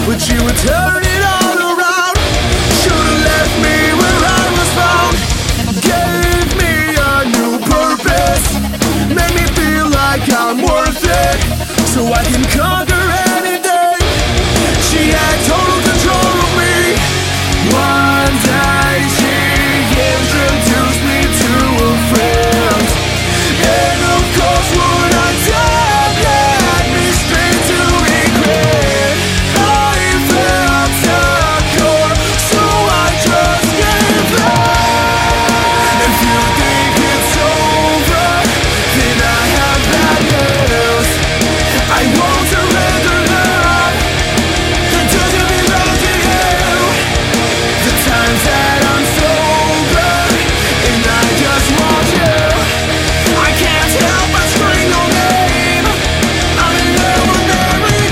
but she would turn it all around. Should've left me where I was found. Gave me a new purpose, made me feel like I'm worth it, so I can conquer anything. She had total control of me. One day she introduced me to a friend, and of course what I did led me straight to regret. I felt secure, so I just gave up. If you think it's over, then I have bad news. I won't surrender love that doesn't belong to you. The times that I'm sober and I just want you, I can't help but scream your name. I'm in love with Mary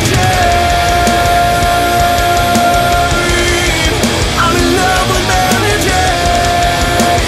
Jane. I'm in love with Mary Jane.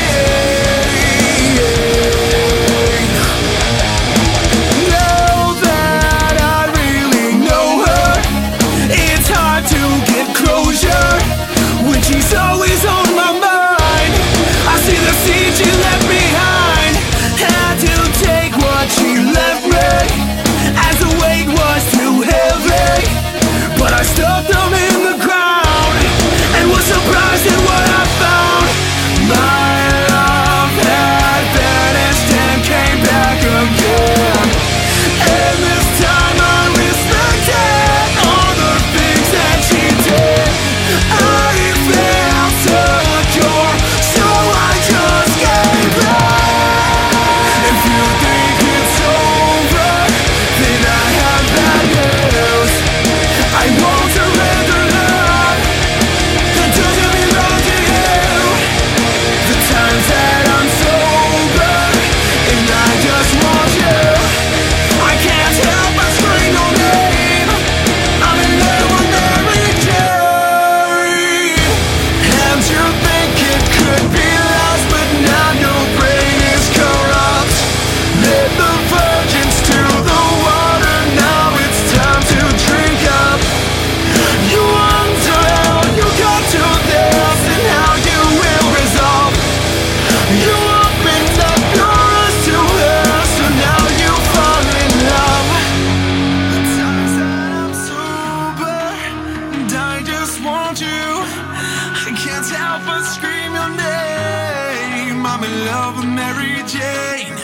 Now that I really know her, it's hard to get closure when she's always on my mind. I see the seeds she left behind, had to take what she left me, as the weight was too heavy. But I stuck them in the ground and was surprised at what I found. My love had vanished and came back again, and this time I respected all the things that she did. I felt secure, so I just gave up. If you think it's over, then I have bad news. I won't surrender love that doesn't belong to you. The times that I'm sober and I just want you, I can't help but scream your name. I'm in love with Mary Jane. And you think it could be lost, but now your brain is corrupt. Let the virgins to the water, now it's time to drink up. You wonder how you got to this and how you will resolve. You opened up your eyes to her, so now you fall in love. The times that I'm sober and I just want you, I can't help but scream your name. I'm in love with Mary Jane.